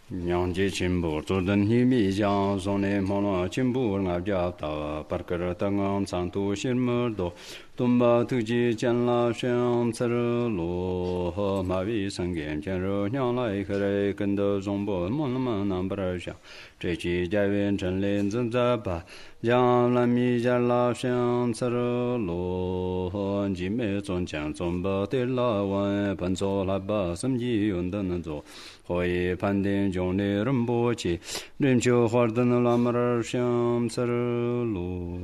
yang ji chin bu zu den hi mi jiang song ne mo lo chin bu nga jia da par ge de ngang chang tu xin mo do dong ba tu ji jian la xiang zi lu he ma wi sang gen jian ru niang lai ke re gen de zong bo mo le ma nan ba er xiang zhe ji jia yuan chen lin zhen zhe ba jiang lan mi jian la xiang zi lu he ji me zong jiang zong ba de la wan ban zuo la ba sim ji yun de nan zuo会判定中的人不起，人就花的那拉马尔香色路。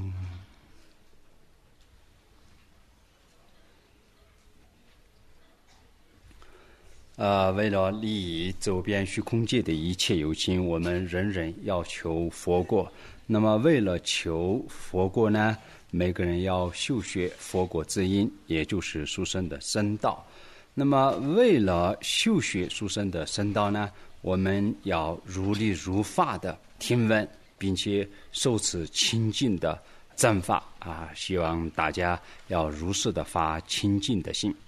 为了利益周边虚空界的一切有情，我们人人要求佛果。那么为了求佛果呢，每个人要修学佛果之因，也就是殊胜的僧道。那么为了修学殊胜的僧道呢，我们要如理如法的听闻，并且受持清净的正法啊！希望大家要如实的发清净的心。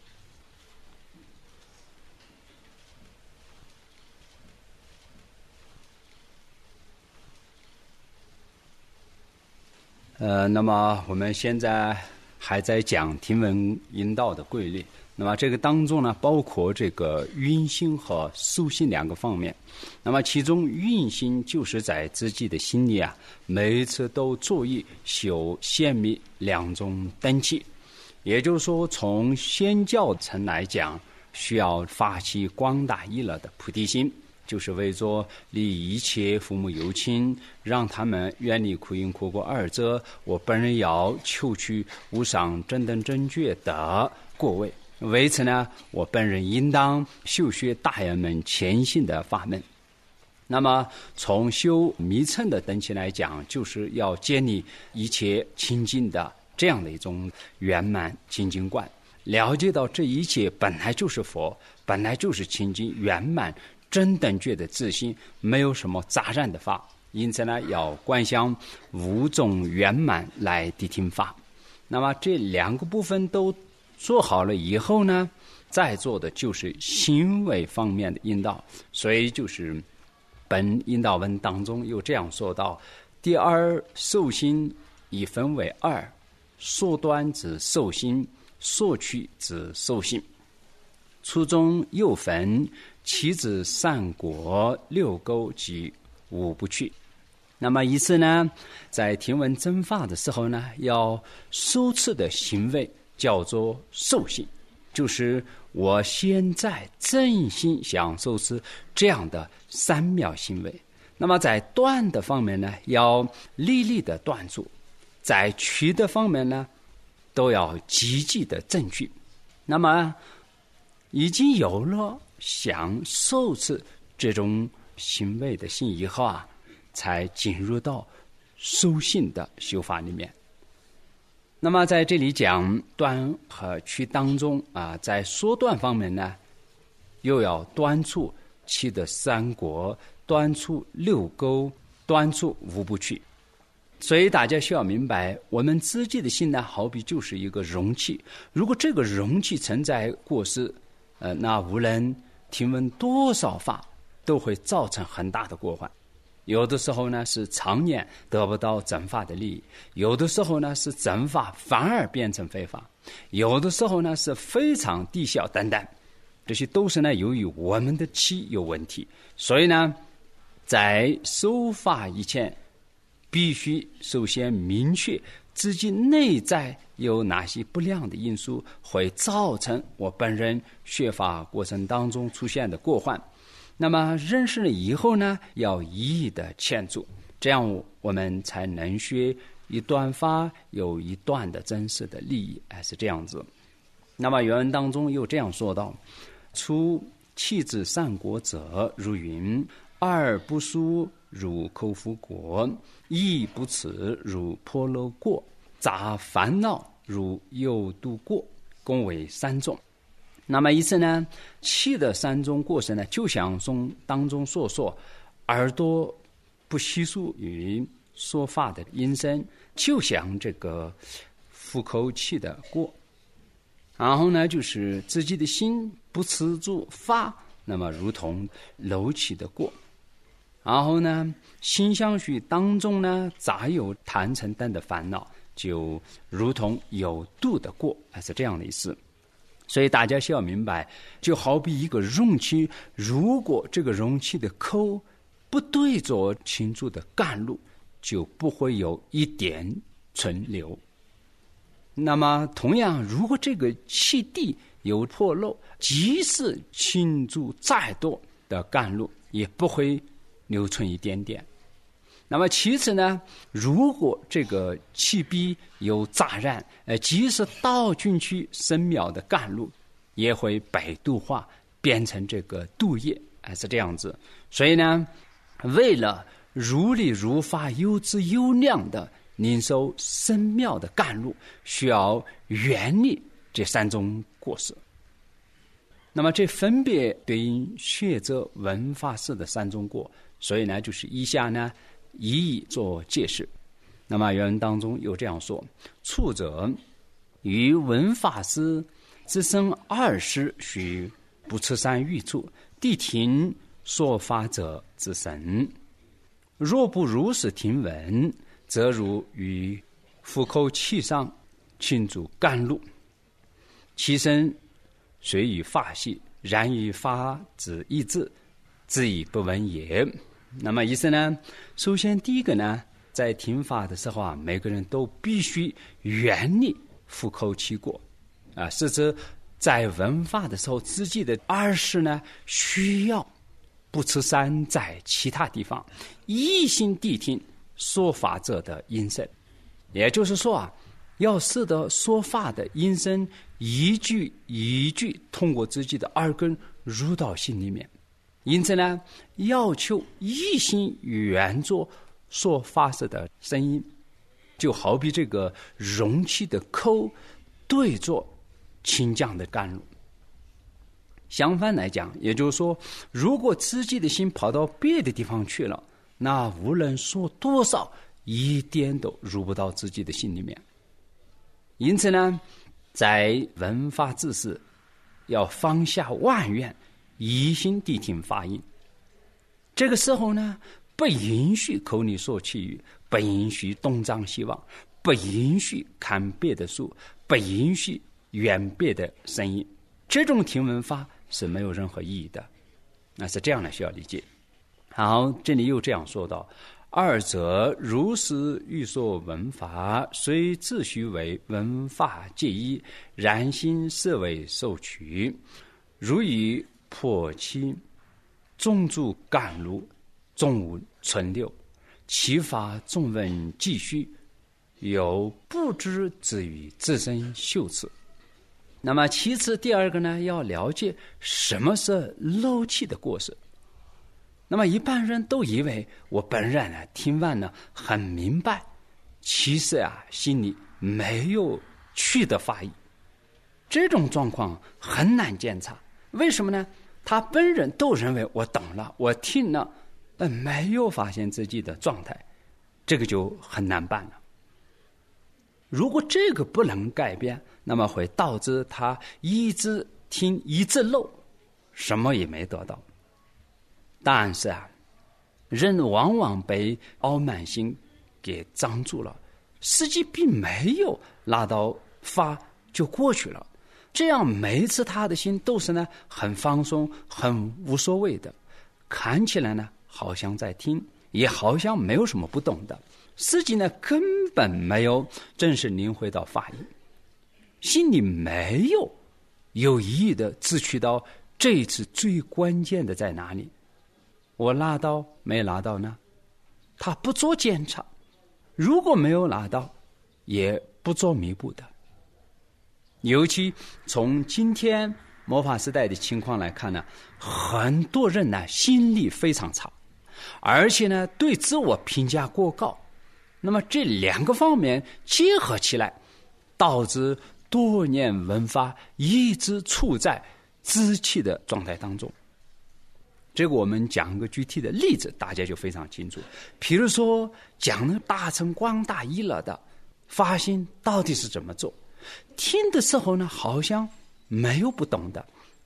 那么我们现在还在讲听闻引导的规律。那么这个当中呢，包括这个运心和受心两个方面。那么其中运心就是在自己的心里啊，每一次都注意修显密两种灯气。也就是说，从宣教层来讲，需要发起广大益乐的菩提心，就是为着利一切父母有亲，让他们远离苦因苦果二者。我本人要求取无上正等正觉的果位。为此呢，我本人应当修学大人们前行的法门。那么从修密乘的等级来讲，就是要建立一切清净的这样的一种圆满清净观，了解到这一切本来就是佛，本来就是清净圆满真等觉的自信，没有什么杂染的法。因此呢，要观想五种圆满来谛听法。那么这两个部分都做好了以后呢，再做的就是行为方面的引导。所以就是本引导文当中有这样说到：第二受心已分为二，缩短之受心，缩取之受心。初中又分七之三果、六垢及五不去。那么意思呢，在听闻真法的时候呢，要首次的行为叫做受心，就是我现在真心想受持这样的三秒行为。那么在断的方面呢，要历历的断住；在取的方面呢，都要积极的证据。那么已经有了想受持这种行为的心以后啊，才进入到受信的修法里面。那么在这里讲断和取当中啊，在说断方面呢，又要断除七的三果，断除六垢，断除五不去。所以大家需要明白，我们自己的心呢，好比就是一个容器，如果这个容器存在过失，那无论听闻多少法，都会造成很大的过患。有的时候呢是常年得不到正法的利益，有的时候呢是正法反而变成非法，有的时候呢是非常低效等等，这些都是呢由于我们的气有问题。所以呢，在受法以前，必须首先明确自己内在有哪些不良的因素会造成我本人学法过程当中出现的过患。那么认识了以后呢，要一一的劝阻，这样我们才能学一段法有一段的真实的利益，是这样子。那么原文当中又这样说道：初七之三果者，如云：二不殊如口腹果，一不此如婆罗果，杂烦恼如有毒果，共为三种。那么意思呢，气的三种过失呢，就像当中所说，耳朵不细数于说法的音声，就像这个腹口气的过。然后呢，就是自己的心不持住法那么如同漏气的过。然后呢，心相续当中呢，杂有贪嗔等的烦恼，就如同有度的过，是这样的意思。所以大家需要明白，就好比一个容器，如果这个容器的口不对着倾注的甘露，就不会有一点存留。那么同样，如果这个气地有破漏，即使倾注再多的甘露，也不会留存一点点。那么其次呢，如果这个气壁有杂染，即使倒进去深秒的甘露，也会百度化，变成这个度液，是这样子。所以呢，为了如理如法、优质优量的领受深妙的甘露，需要远离这三种过失。那么这分别对应学者文法师的三种过，所以呢，就是以下呢一一做解释。那么原文当中有这样说：处者于文法师自生二世，须不持三欲处，谛听说法者自生。若不如是听闻，则如于腹口气上倾注甘露，其身虽与法系，然于法之意志，自以不闻也。那么意思呢，首先第一个呢，在听法的时候啊，每个人都必须远离腹口气过啊，是指在闻法的时候，自己的耳识呢需要不持三在其他地方一心谛听说法者的音声。也就是说啊，要使得说法的音声一句一句通过自己的耳根入到心里面。因此呢，要求一心圆作说法时的声音，就好比这个容器的口对着清降的甘露。相反来讲，也就是说，如果自己的心跑到别的地方去了，那无论说多少，一点都入不到自己的心里面。因此呢，在闻法之时，要放下万缘，一心谛听法音。这个时候呢，不允许口里说其语，不允许东张西望，不允许看别的书，不允许远别的声音。这种听闻法是没有任何意义的，那是这样的，需要理解。好，这里又这样说道：二者如是欲说闻法，虽自诩为闻法界一，然心设为受取，如以破气众注甘露，众无存留，其法众闻继续，有不知之于自身修持。那么其次第二个呢，要了解什么是漏气的过失。那么一般人都以为我本人呢听完呢很明白，其实啊心里没有去的法意。这种状况很难检查，为什么呢？他本人都认为我懂了，我听了，但没有发现自己的状态，这个就很难办了。如果这个不能改变，那么会导致他一直听一直漏，什么也没得到。但是啊，人往往被傲慢心给障住了，实际并没有拿到法就过去了。这样每一次他的心都是呢很放松，很无所谓的，看起来呢好像在听，也好像没有什么不懂的，实际呢根本没有正式领会到法义，心里没有意义的自取到这一次最关键的在哪里，我拿到没拿到呢？他不做检查，如果没有拿到也不做弥补的。尤其从今天末法时代的情况来看呢，很多人呢心理非常差，而且呢对自我评价过高，那么这两个方面结合起来，导致多年闻法一直处在自弃的状态当中。这个我们讲个具体的例子，大家就非常清楚。比如说讲了大乘广大依了的发心到底是怎么做，听的时候呢好像没有不懂的，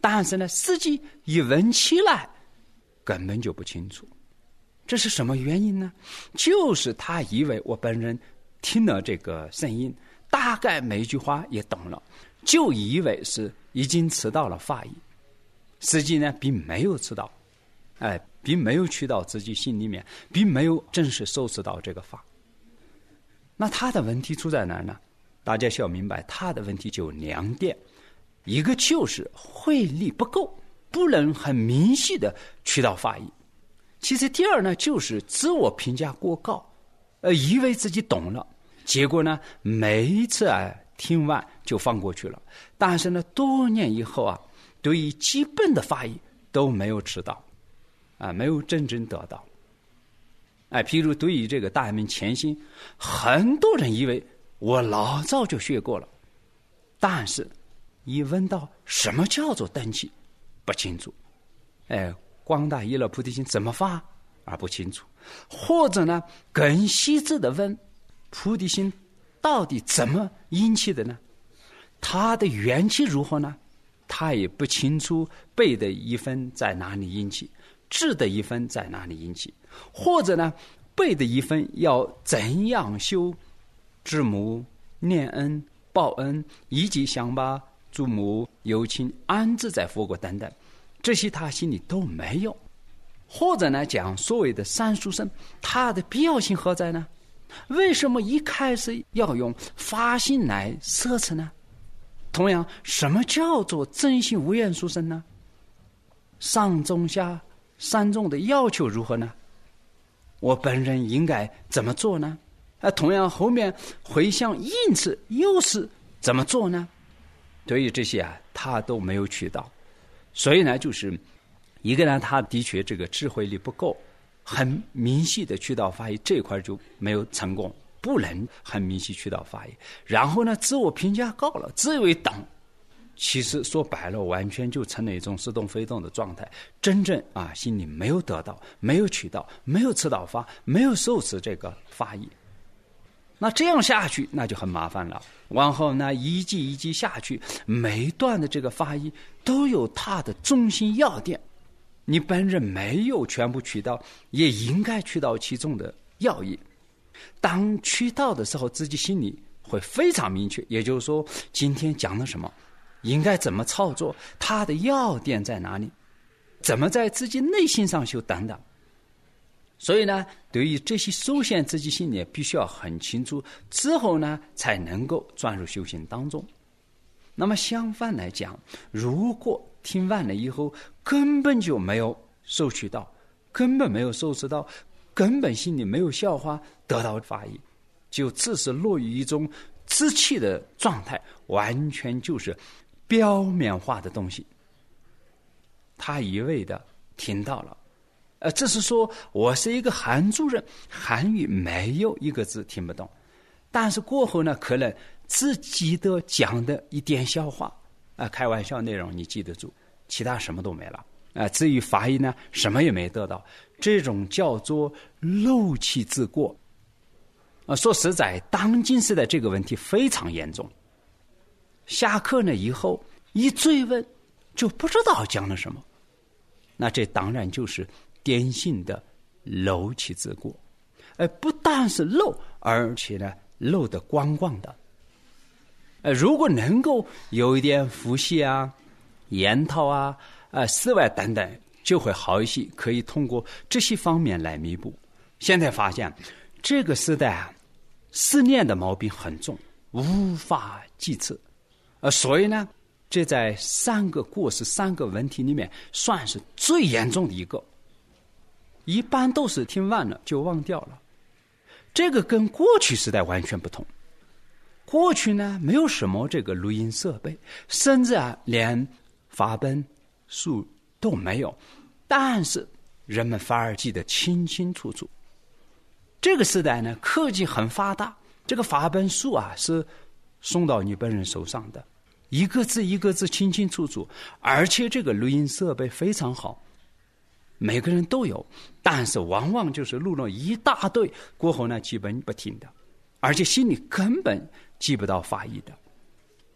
但是呢，实际一闻起来根本就不清楚。这是什么原因呢？就是他以为我本人听了这个声音，大概每句话也懂了，就以为是已经吃到了法益，实际呢并没有吃到，并没有去到自己心里面，并没有正式受持到这个法。那他的问题出在哪儿呢？大家需要明白，他的问题就两点，一个就是慧力不够，不能很明细的去到法益。其实第二呢，就是自我评价过高，以为自己懂了，结果呢，每一次听完就放过去了。但是呢，多年以后对于基本的法益都没有吃到，没有真正得到。譬如对于这个大明前心，很多人以为我老早就学过了，但是一问到什么叫做等起，不清楚。广大一乐菩提心怎么发而不清楚，或者呢更细致的问菩提心到底怎么引起的呢？它的缘起如何呢？他也不清楚背的一分在哪里引起，智的一分在哪里引起，或者呢背的一分要怎样修知母、念恩、报恩，以及想把诸母有情安置在佛国等等，这些他心里都没有。或者呢讲所谓的三殊胜，它的必要性何在呢？为什么一开始要用发心来摄持呢？同样，什么叫做真心无厌殊胜呢？上中下三种的要求如何呢？我本人应该怎么做呢？同样后面回向因此又是怎么做呢？对于这些他都没有去到。所以呢，就是一个呢，他的确这个智慧力不够，很明细的去到法益这一块就没有成功，不能很明细去到法益。然后呢，自我评价高了，自以为懂，其实说白了，完全就成了一种似动非动的状态。真正心里没有得到，没有取到，没有吃到法，没有受持这个法益。那这样下去，那就很麻烦了。往后呢，一季一季下去，每一段的这个法益都有它的中心要点。你本人没有全部取到，也应该取到其中的要义。当取到的时候，自己心里会非常明确，也就是说，今天讲了什么，应该怎么操作，它的要点在哪里，怎么在自己内心上修等等。所以呢，对于这些首先自己心里必须要很清楚，之后呢才能够转入修行当中。那么相反来讲，如果听完了以后根本就没有受取到，根本没有受持到，根本心里没有消化得到法益，就只是落于一种自弃的状态，完全就是表面化的东西。他一味的听到了，只是说我是一个韩族人，韩语没有一个字听不懂，但是过后呢，可能只记得讲的一点笑话，开玩笑内容你记得住，其他什么都没了。至于法益呢，什么也没得到，这种叫做漏气自过。说实在，当今时代这个问题非常严重。下课呢以后一追问，就不知道讲了什么，那这当然就是典型的漏气自过。不但是漏，而且呢漏得光光的。如果能够有一点复习研讨思维等等，就会好一些，可以通过这些方面来弥补。现在发现这个时代思念的毛病很重，无法济次。所以呢，这在3个过失3个问题里面算是最严重的一个。一般都是听完了就忘掉了，这个跟过去时代完全不同。过去呢，没有什么这个录音设备，甚至连法本书都没有，但是人们反而记得清清楚楚。这个时代呢，科技很发达，这个法本书是送到你本人手上的，一个字一个字清清楚楚，而且这个录音设备非常好，每个人都有，但是往往就是录了一大堆，过后呢基本不听的，而且心里根本记不到法益的。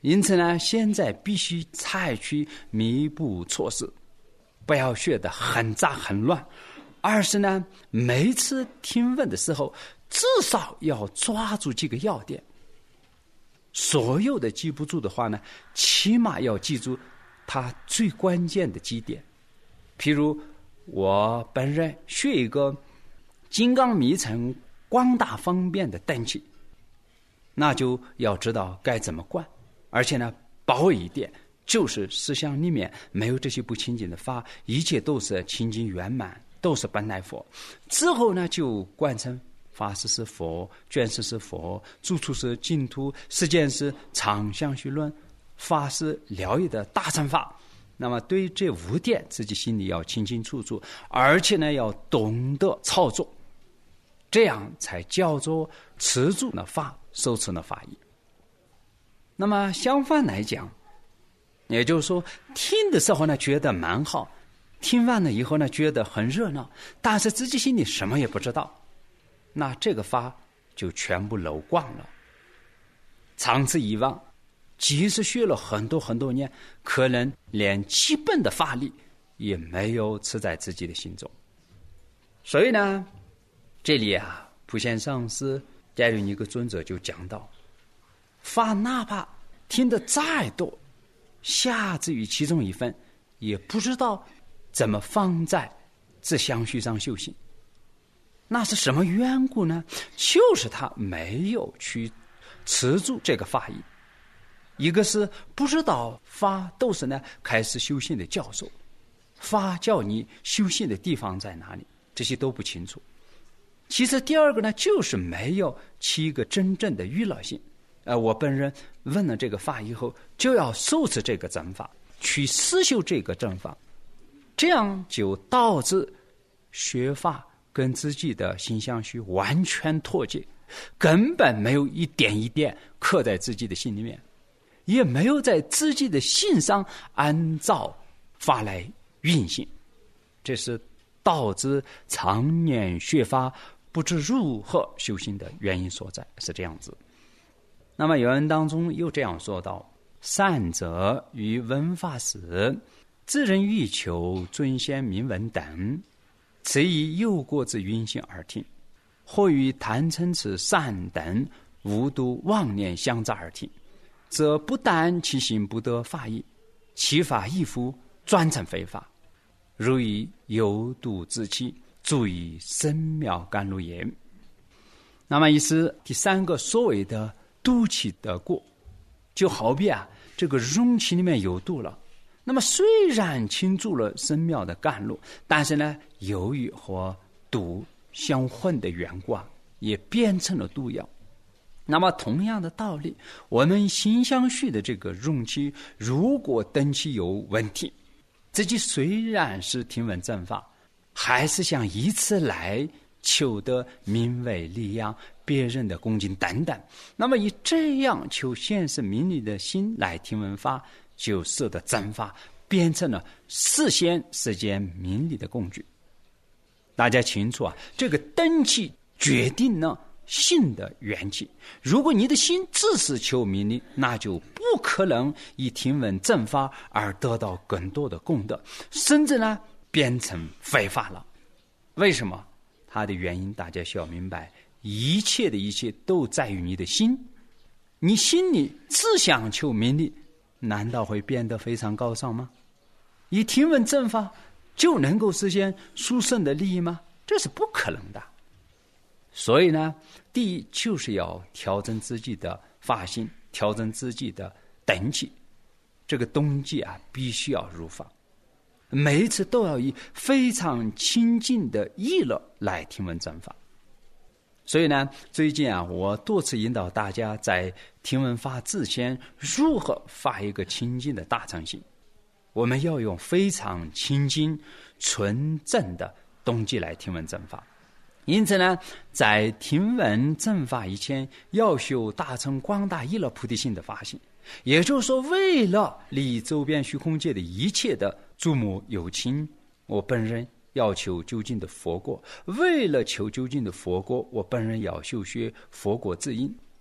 因此呢，现在必须采取弥补措施，不要学得很杂很乱，而是呢，每次听闻的时候，至少要抓住几个要点。所有的记不住的话呢，起码要记住它最关键的几点。譬如我本人学一个金刚密乘广大方便的灯器，那就要知道该怎么灌，而且呢，把握一点，就是思想里面没有这些不清净的法，一切都是清净圆满，都是本来佛。之后呢，就贯成法师是佛，眷识是佛，住处是净土，实践是常相续论，法是疗愈的大乘法。那么对于这5点，自己心里要清清楚楚，而且呢，要懂得操作，这样才叫做持住了法，受持了法义。那么相反来讲，也就是说，听的时候呢，觉得蛮好，听完了以后呢，觉得很热闹，但是自己心里什么也不知道，那这个法就全部漏光了。长此以往，即使学了很多很多年，可能连基本的法力也没有持在自己的心中。所以呢，这里啊，普贤上师盖伦尼格尊者就讲到，法哪怕听得再多，下至于其中一分，也不知道怎么放在自相续上修行。那是什么缘故呢？就是他没有去持住这个法义。一个是不知道法都是呢开始修行的教授，法教你修行的地方在哪里，这些都不清楚。其次第二个呢，就是没有起一个真正的娱乐性。我本人问了这个法以后，就要受持这个正法，去思修这个正法，这样就导致学法跟自己的心相续完全脱节，根本没有一点一点刻在自己的心里面，也没有在自己的心上按照法来运行，这是导致常年学法不知如何修行的原因所在，是这样子。那么有人当中又这样说道：善者于闻法时，自人欲求尊贤名闻等，此以诱过之云行而听，或与贪嗔痴善等无度妄念相杂而听，则不但其心不得法义，其法亦复转成非法，如以有度之气，足以深妙甘露也。那么意思，第三个所谓的度气得过，就好比这个容器里面有度了，那么虽然倾注了深妙的甘露，但是呢，由于和毒相混的缘故，也变成了毒药。那么同样的道理，我们心相续的这个容器，如果灯器有问题，自己虽然是听闻正法，还是想以此来求得名位利养、别人的恭敬等等，那么以这样求现世名利的心来听闻法，就使得正法变成了实现世间名利的工具。大家清楚这个灯器决定了心的缘起。如果你的心只是求名利，那就不可能以听闻正法而得到更多的功德，甚至呢变成非法了。为什么？它的原因大家需要明白，一切的一切都在于你的心。你心里只想求名利，难道会变得非常高尚吗？以听闻正法就能够实现殊胜的利益吗？这是不可能的。所以呢，第一就是要调整自己的法心，调整自己的等级，这个冬季必须要入法，每一次都要以非常亲近的意乐来听闻正法。所以呢，最近我多次引导大家在听闻法之前，如何发一个清净的大乘心。我们要用非常清净纯正的动机来听闻正法。因此呢，在听闻正法以前，要修大乘广大意乐菩提心的法性，也就是说，为了利益周边虚空界的一切的诸母有情，我本人要求究竟的佛果，为了求究竟的佛果，我本人要修学佛果之因。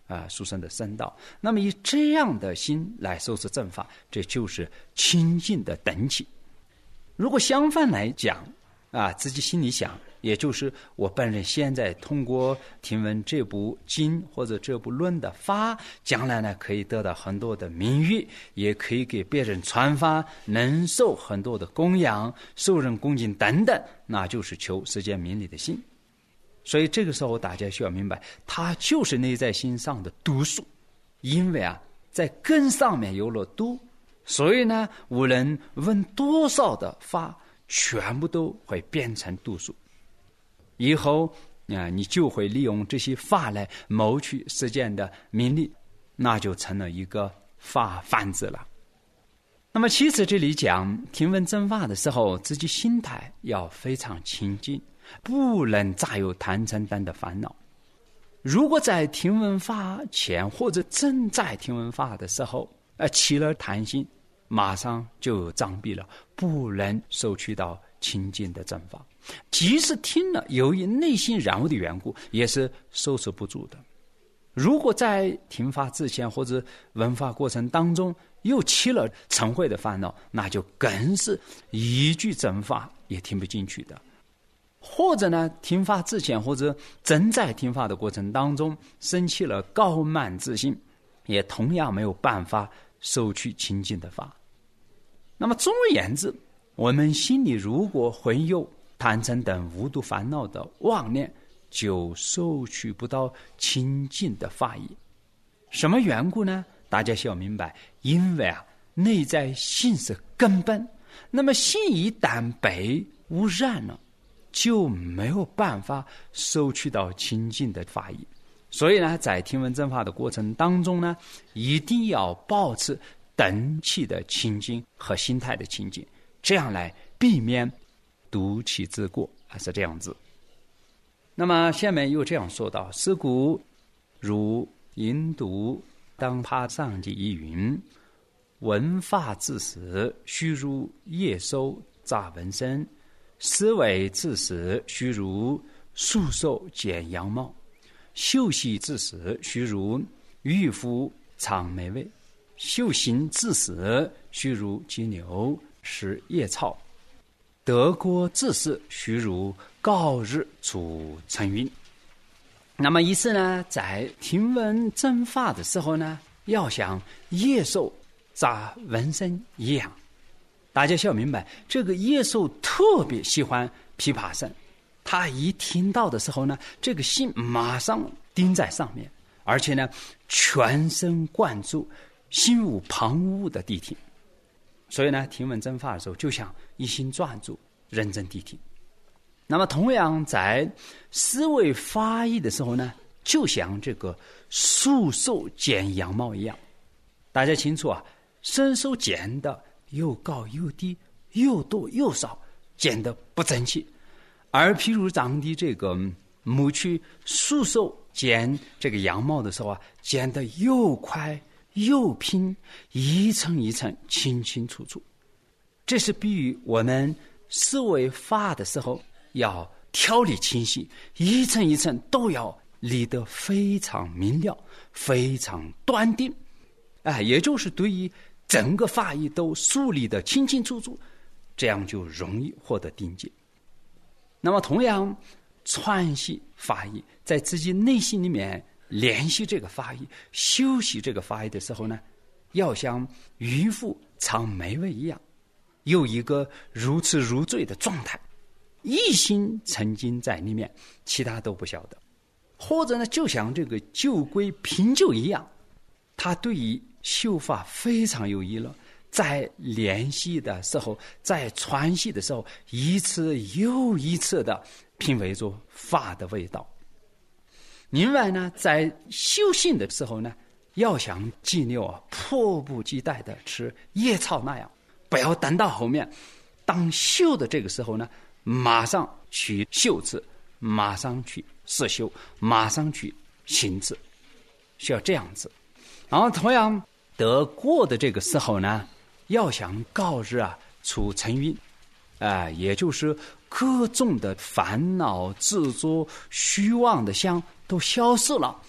殊胜的圣道。那么以这样的心来受持正法，这就是清净的等起。如果相反来讲自己心里想，也就是我本人现在通过听闻这部经或者这部论的法，将来呢可以得到很多的名誉，也可以给别人传法，能受很多的供养，受人恭敬等等，那就是求世间名利的心。所以这个时候大家需要明白，它就是内在心上的毒素。因为在根上面有了毒，所以呢无论问多少的法，全部都会变成毒素。以后你就会利用这些法来谋取世间的名利，那就成了一个法贩子了。那么其次这里讲听闻正法的时候，自己心态要非常清净，不能再有贪嗔等的烦恼。如果在听闻法前或者正在听闻法的时候起了贪心，马上就有障蔽了，不能收取到清净的正法。即使听了，由于内心染污的缘故，也是收持不住的。如果在听法之前或者闻法过程当中又起了嗔恚的烦恼，那就更是一句正法也听不进去的。或者呢，听法之前或者正在听法的过程当中生起了高慢自信，也同样没有办法收取清净的法。那么总而言之，我们心里如果混有贪嗔等无毒烦恼的妄念，就收取不到清净的法义。什么缘故呢？大家需要明白，因为内在性是根本，那么性一旦被污染了，就没有办法收取到清净的法义。所以呢，在听闻正法的过程当中呢，一定要保持等气的清净和心态的清净，这样来避免毒气之过，是这样子。那么下面又这样说到：是故如引读当怕上记一云，闻法之时，须如夜收杂闻声；思维之时，须如束手剪羊毛；休息之时，须如渔夫尝美味；修行之时，须如鸡牛食野草；得国之时，须如高日出晨云。那么意思呢，在听闻正法的时候呢，要像野兽杂闻声一样。大家需要明白，这个野兽特别喜欢琵琶声，他一听到的时候呢，这个心马上盯在上面，而且呢全神贯注，心无旁骛的谛听。所以呢，听闻正法的时候就像一心专注，认真谛听。那么同样在思维法义的时候呢，就像这个束手剪羊毛一样。大家清楚伸手剪的又高又低，又多又少，剪得不整齐。而譬如当地这个牧区束手剪这个羊毛的时候剪得又快又平，一层一层清清楚楚。这是比喻我们思维法的时候要条理清晰，一层一层都要理得非常明了，非常端定。也就是对于整个法义都梳理得清清楚楚，这样就容易获得定解。那么同样串习法义，在自己内心里面联系这个法义，修习这个法义的时候呢，要像渔夫尝美味一样，有一个如痴如醉的状态，一心沉浸在里面，其他都不晓得。或者呢，就像这个酒鬼品酒一样，他对于修法非常有意乐，在联系的时候，在传习的时候，一次又一次的品味着法的味道。另外呢，在修行的时候呢，要像鸡牛迫不及待的吃野草那样，不要等到后面，当修的这个时候呢，马上去修持，马上去实修，马上去行持，需要这样子。然后同样得过的这个时候呢，要想高日出晨云，也就是各种的烦恼、执着、虚妄的相都消失了，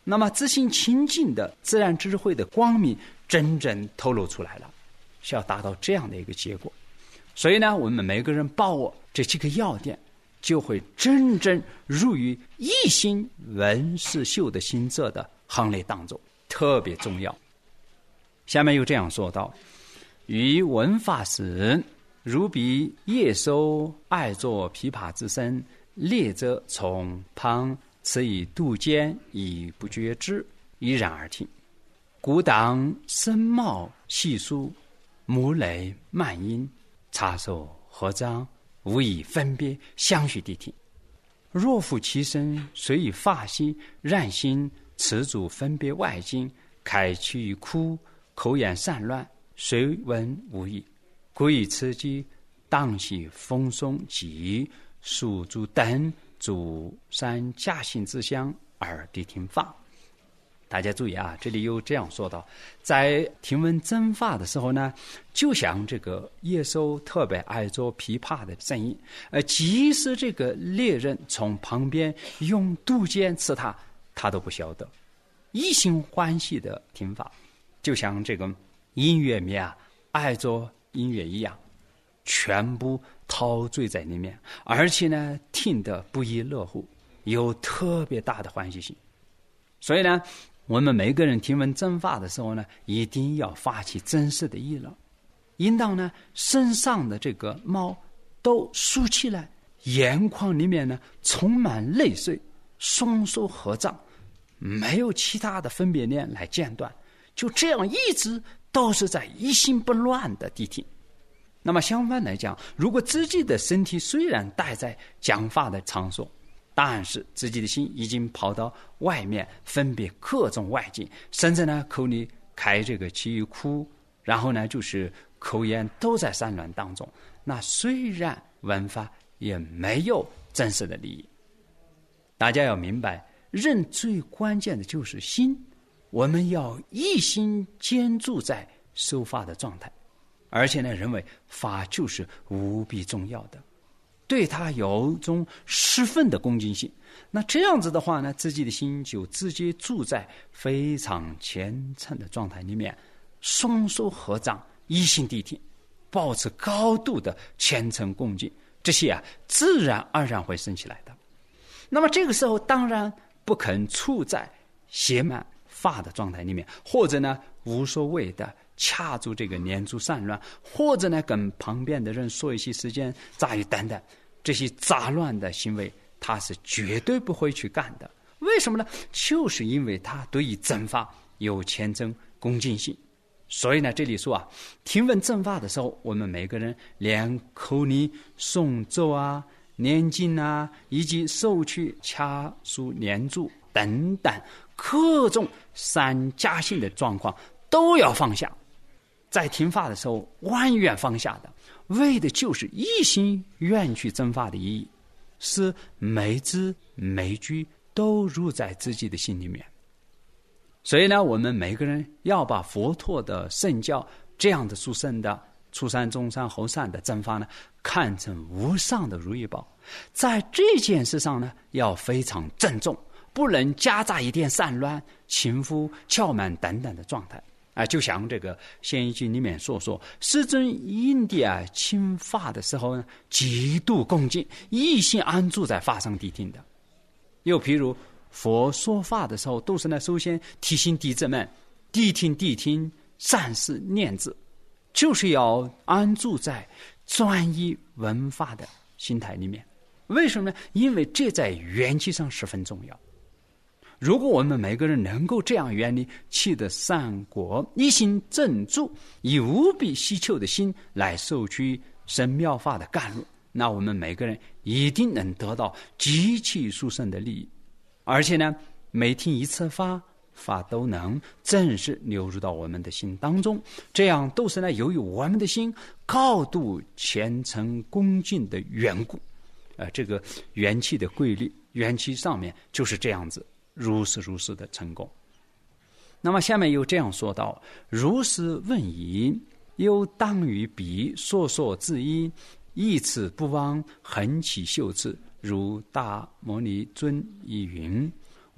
那么自信清净的自然智慧的光明真正透露出来了，是要达到这样的一个结果。所以呢，我们每个人把握这几个要点，就会真正入于一心闻是修的行者的行列当中，特别重要。下面又这样说道：于闻法时，如彼夜收爱作琵琶之声，猎者从旁此以杜间以不觉知，依然而听。故当声貌细疏，母雷慢音，插手合章，无以分别，相续谛听。若复其声，虽以发息，然心持足分别外境，开其于哭，口眼散乱，虽闻无益。故以此机，当系风松及数诸等主三加行之相而谛听法。大家注意啊，这里又这样说到，在听闻真法的时候呢，就像这个野兽特别爱做琵琶的声音，即使这个猎人从旁边用杜鹃刺他，他都不晓得，一心欢喜的听法，就像这个音乐迷啊爱做音乐一样，全部陶醉在里面，而且呢听得不亦乐乎，有特别大的欢喜心。所以呢，我们每个人听闻真法的时候呢，一定要发起真实的意乐，应当呢身上的这个毛都竖起来，眼眶里面呢充满泪水，双手合掌，没有其他的分别念来间断，就这样一直都是在一心不乱的谛听。那么相反来讲，如果自己的身体虽然待在讲法的场所，但是自己的心已经跑到外面分别各种外境，甚至呢口里开这个气哭，然后呢就是口眼都在散乱当中，那虽然闻法也没有真实的利益。大家要明白，人最关键的就是心，我们要一心坚住在受法的状态，而且呢认为法就是无比重要的，对他有种十分的恭敬心。那这样子的话呢，自己的心就直接住在非常虔诚的状态里面，双手合掌，一心谛听，保持高度的虔诚恭敬，这些啊自然而然会升起来的。那么这个时候当然不肯处在邪满法的状态里面，或者呢无所谓的掐住这个念珠散乱，或者呢跟旁边的人说一些时间杂语等等，这些杂乱的行为他是绝对不会去干的。为什么呢？就是因为他对于真法有虔诚恭敬心。所以呢这里说啊，听闻正法的时候，我们每个人连口里诵咒啊、念经啊，以及手去掐书念珠等等各种三加性的状况都要放下，在听法的时候完全放下的，为的就是一心愿去真法的意义，使每字每句都入在自己的心里面。所以呢，我们每个人要把佛陀的圣教这样的殊胜的初善中善后善的真法呢，看成无上的如意宝，在这件事上呢要非常郑重，不能夹杂一点散乱、轻浮、翘慢等等的状态啊。就像这个显义经里面所说，世尊因地啊亲法的时候呢，极度恭敬，一心安住在法上谛听的。又譬如佛说法的时候，都是呢首先提醒弟子们谛听谛听，善思念字，就是要安住在专一闻法的心态里面。为什么呢？因为这在缘起上十分重要。如果我们每个人能够这样远离气的善果，一心正住，以无比希求的心来受取神妙法的甘露，那我们每个人一定能得到极其殊胜的利益。而且呢，每听一次法，法都能正式流入到我们的心当中，这样都是呢由于我们的心高度虔诚恭敬的缘故。这个元气的规律，元气上面就是这样子如是的成功。那么下面又这样说道：如是问疑，又当于彼所说之一，以此不忘恒起修持，如大摩尼尊亦云：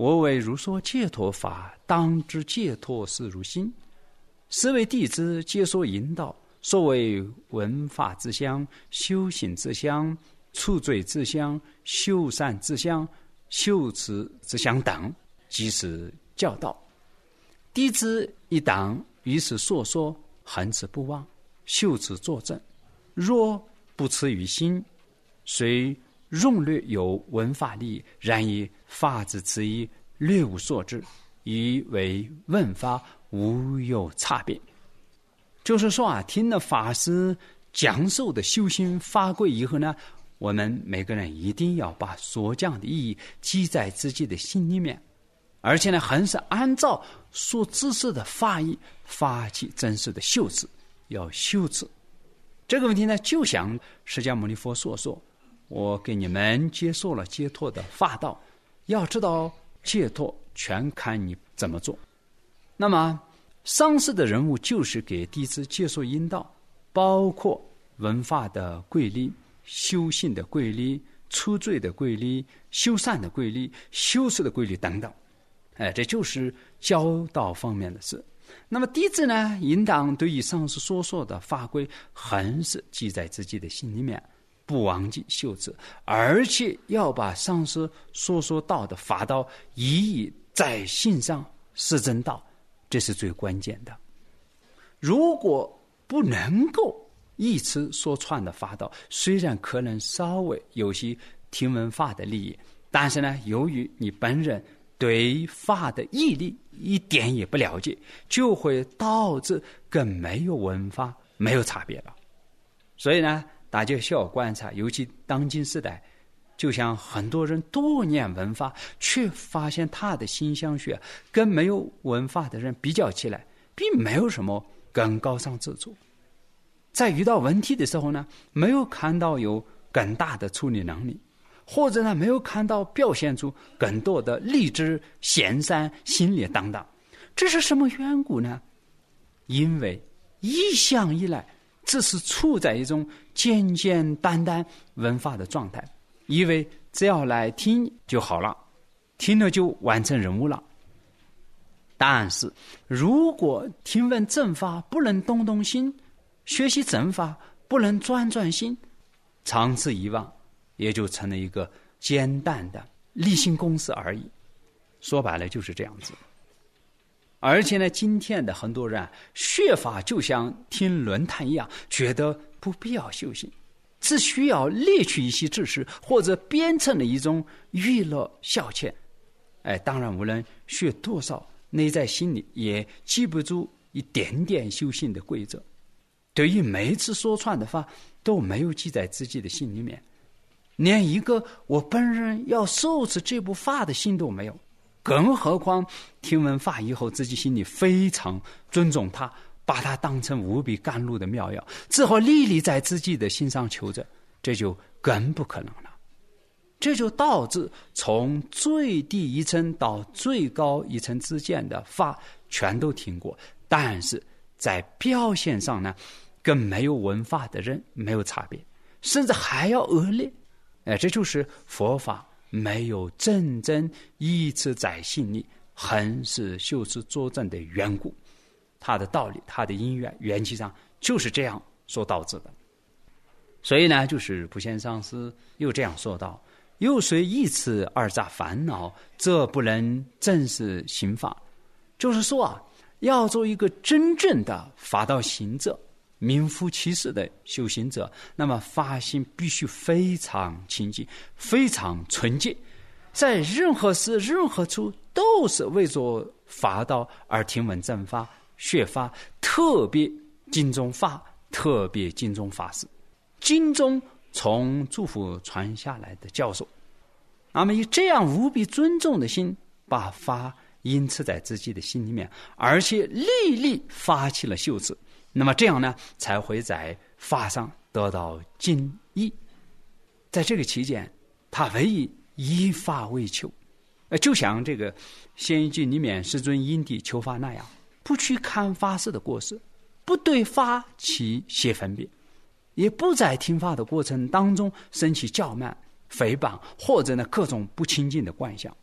我为如说解脱法，当知解脱是如心。是为弟子解说引导，所谓闻法之相、修行之相、除罪之相、修善之相、修持之相等，即是教导。弟子一当于是所说，恒持不忘，修持作证。若不持于心，虽容略有闻法力，然以法之词义略无所知，以为闻法无有差别。就是说啊，听了法师讲授的修行法规以后呢，我们每个人一定要把所讲的意义记在自己的心里面，而且呢，还是按照所指示的法义发起真实的修持，要修持。这个问题呢，就像释迦牟尼佛所说，我给你们接受了解脱的法道，要知道解脱全看你怎么做。那么上师的任务就是给弟子接受引导，包括闻法的规律、修行的规律、除罪的规律、修善的规律、修持的规律等等。这就是教导方面的事。那么弟子呢，应当对于上师所说的法规还是记在自己的心里面，不忘记修持，而且要把上师所说到的法道一一在心上实证到，这是最关键的。如果不能够依此所传的法道，虽然可能稍微有些听闻法的利益，但是呢，由于你本人对法的义理一点也不了解，就会导致跟没有闻法没有差别了。所以呢，大家需要观察，尤其当今时代，就像很多人多年闻法，却发现他的心相学跟没有闻法的人比较起来，并没有什么更高尚之处。在遇到问题的时候呢，没有看到有更大的处理能力，或者呢，没有看到表现出更多的励志、贤善、心力等等。这是什么缘故呢？因为一向以来只是处在一种简简单单闻法的状态，以为只要来听就好了，听了就完成任务了。但是如果听闻正法不能动动心，学习正法不能转转心，长此以往也就成了一个简单的例行公事而已。说白了就是这样子。而且呢，今天的很多人学法就像听论坛一样，觉得不必要修行，只需要列举一些知识，或者编成了一种娱乐消遣。当然无论学多少，内在心里也记不住一点点修行的规则，对于每次说传的法都没有记在自己的心里面，连一个我本人要受持这部法的心都没有，更何况听闻法以后自己心里非常尊重它，把它当成无比甘露的妙药，只好历历在自己的心上求着，这就更不可能了。这就导致从最低一层到最高一层之间的法全都听过，但是在表现上呢，跟没有闻法的人没有差别，甚至还要恶劣。这就是佛法没有真正依持在心里，恒是修持作证的缘故。它的道理，它的因缘，缘起上就是这样所导致的。所以呢，就是普贤上师又这样说道：有谁依此二杂烦恼，则不能正视行法。就是说啊，要做一个真正的法道行者，名副其实的修行者，那么发心必须非常清净，非常纯洁，在任何时任何处都是为做法道而听闻正法学法，特别敬重法，特别敬重法师，敬重从祖父传下来的教授。那么以这样无比尊重的心，把法因持在自己的心里面，而且历历发起了修持，那么这样呢，才会在法上得到敬意。在这个期间，他唯以法为求，就像这个《仙义经》里面世尊因地求法那样，不去看法师的过失，不对法起邪分别，也不在听法的过程当中生起骄慢、诽谤或者呢各种不清净的观想，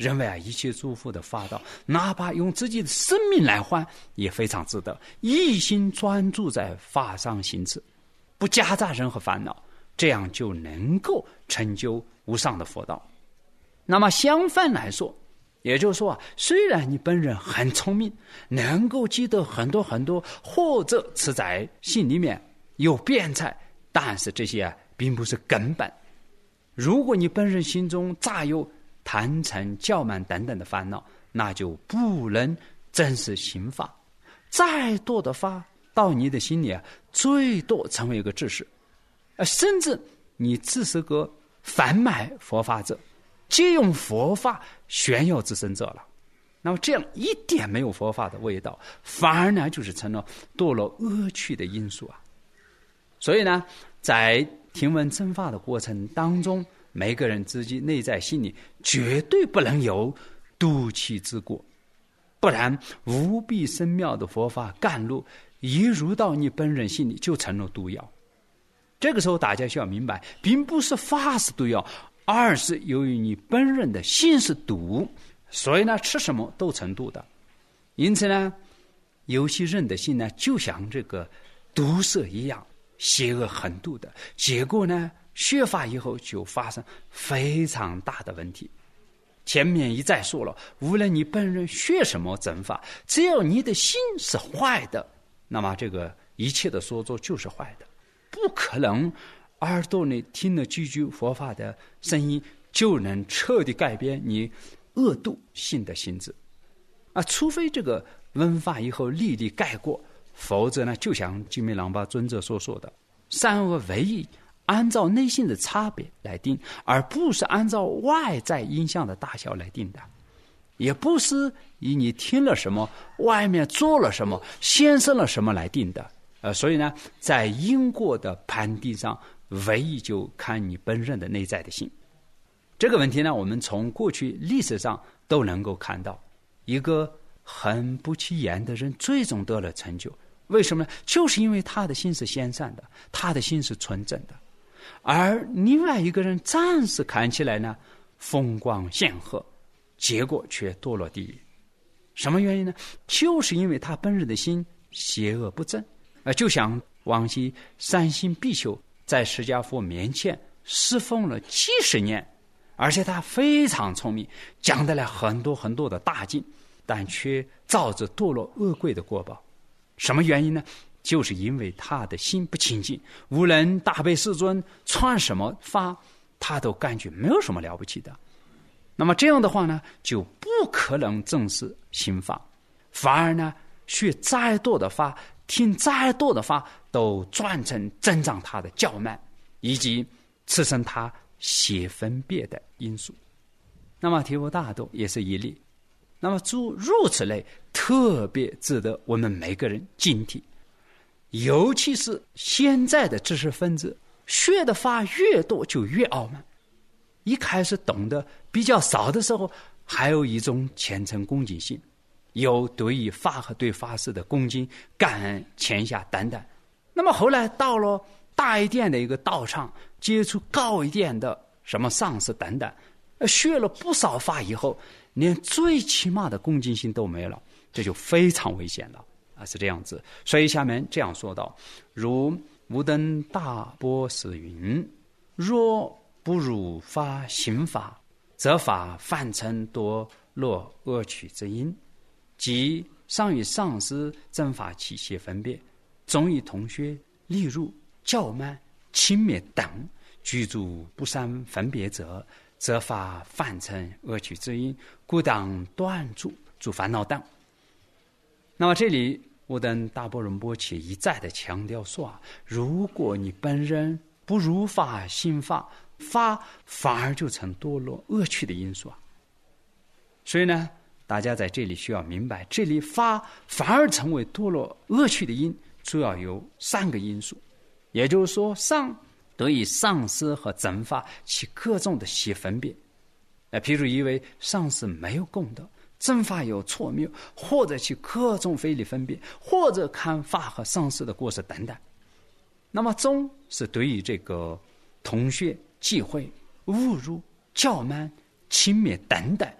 认为一切诸佛的法道，哪怕用自己的生命来换，也非常值得。一心专注在法上行持，不夹杂任何烦恼，这样就能够成就无上的佛道。那么相反来说，也就是说虽然你本人很聪明，能够记得很多很多，或者是在心里面有辩才，但是这些并不是根本。如果你本人心中杂有贪嗔骄慢等等的烦恼，那就不能真实行法。再多的法到你的心里最多成为一个知识，甚至你只是个贩卖佛法者，借用佛法炫耀自身者了。那么这样一点没有佛法的味道，反而呢就是成了堕落恶趣的因素。所以呢，在听闻正法的过程当中，每个人自己内在心里绝对不能有妒气之过，不然无比深妙的佛法甘露一入到你本人心里，就成了毒药。这个时候大家需要明白，并不是法是毒药，而是由于你本人的心是毒，所以呢吃什么都成毒的。因此呢，有些人的心呢就像这个毒蛇一样，邪恶狠毒的，结果呢学法以后就发生非常大的问题。前面一再说了，无论你本人学什么正法，只要你的心是坏的，那么这个一切的所作就是坏的。不可能耳朵里听了几句佛法的声音就能彻底改变你恶毒性的性质除非这个闻法以后历历改过，否则呢，就像金美朗巴尊者所说的，善恶唯一按照内心的差别来定，而不是按照外在影响的大小来定的，也不是以你听了什么，外面做了什么，显生了什么来定的。所以呢，在因果的判定上，唯一就看你本人的内在的心。这个问题呢，我们从过去历史上都能够看到，一个很不起眼的人最终得了成就，为什么呢？就是因为他的心是贤善的，他的心是纯正的。而另外一个人暂时看起来呢风光显赫，结果却堕落地狱。什么原因呢？就是因为他本人的心邪恶不正。就像往昔三星比丘在释迦佛面前侍奉了几十年，而且他非常聪明，讲得了很多很多的大经，但却造着堕落恶鬼的果报。什么原因呢？就是因为他的心不清净，无论大悲世尊传什么法，他都感觉没有什么了不起的。那么这样的话呢，就不可能正视心法，反而呢，学再多的法，听再多的法，都转成增长他的骄慢，以及滋生他邪分别的因素。那么提婆达多也是一例。那么诸如此类，特别值得我们每个人警惕。尤其是现在的知识分子，学的法越多就越傲慢。一开始懂得比较少的时候，还有一种虔诚恭敬心，有对于法和对法师的恭敬、感恩、谦下等等。那么后来到了大一点的一个道场，接触高一点的什么上师等等，学了不少法以后，连最起码的恭敬心都没了，这就非常危险了是这样子。所以下面这样说道：如无等大波斯云，若不如法行法，则法反成堕落恶趣之因，即上与上师正法起邪分别，中与同学例如骄慢轻蔑等居住不善分别者，则法反成恶趣之因，故当断除诸烦恼等。那么这里我等大波仁波切一再的强调说如果你本人不如法行法，法反而就成堕落恶趣的因素所以呢，大家在这里需要明白，这里法反而成为堕落恶趣的因，主要有3个因素。也就是说，上对于上师和正法起各种的邪分别，譬如以为上师没有功德，正法有错谬，或者起各种非理分别，或者看法和上师的过失等等。那么中是对于这个同学忌讳、侮辱、骄慢、轻蔑等等，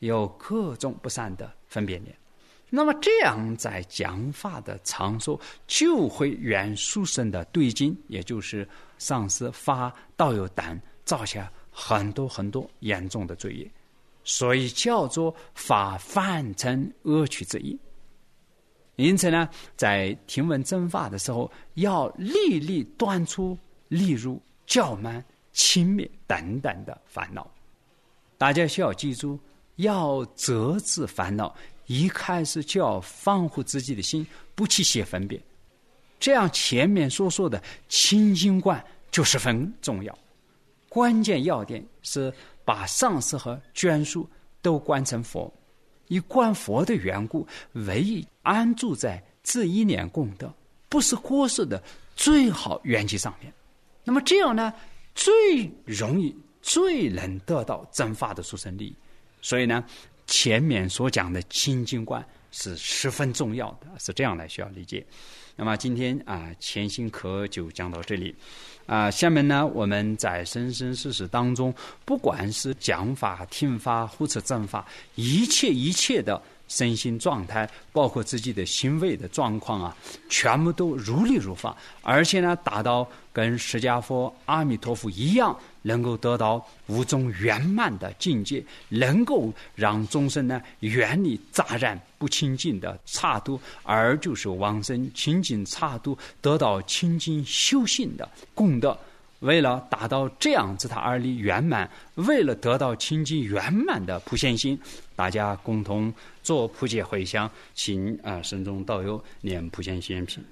有各种不善的分别念。那么这样在讲法的场所就会缘殊胜的对境，也就是上师发道有胆，造下很多很多严重的罪业，所以叫做法犯成恶趣之一。因此呢，在听闻正法的时候，要历历断除例如骄慢、轻蔑等等的烦恼。大家需要记住，要责治烦恼，一开始就要防护自己的心，不起些分别。这样前面所说的清净观就十分重要。关键要点是把上师和眷属都观成佛，以观佛的缘故，唯一安住在自一念功德，不是过失的最好缘起上面。那么这样呢，最容易最能得到正法的殊胜利益。所以呢，前面所讲的清净观是十分重要的，是这样来需要理解。那么今天前行课就讲到这里下面呢，我们在生生世世当中，不管是讲法、听法或者正法，一切的身心状态，包括自己的行为的状况全部都如理如法，而且呢，达到跟释迦佛、阿弥陀佛一样，能够得到无中圆满的境界，能够让众生呢远离杂染不清净的刹度，而就是往生清净刹度，得到清净修行的功德。为了达到这样子他而离圆满，为了得到清净圆满的普贤心，大家共同做普皆回向，请僧众道友念普贤行愿品。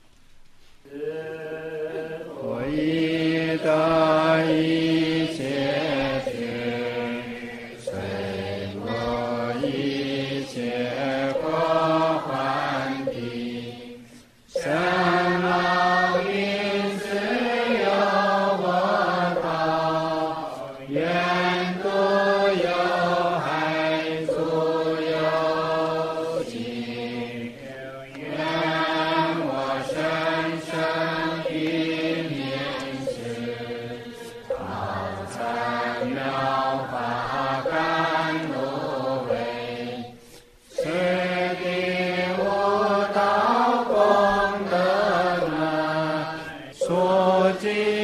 我已得一切觉，随我一切过患地，生老病死有我道，愿度有害足有尽，愿我生生彼面世，好参妙法甘露味，此地无道功德门，所尽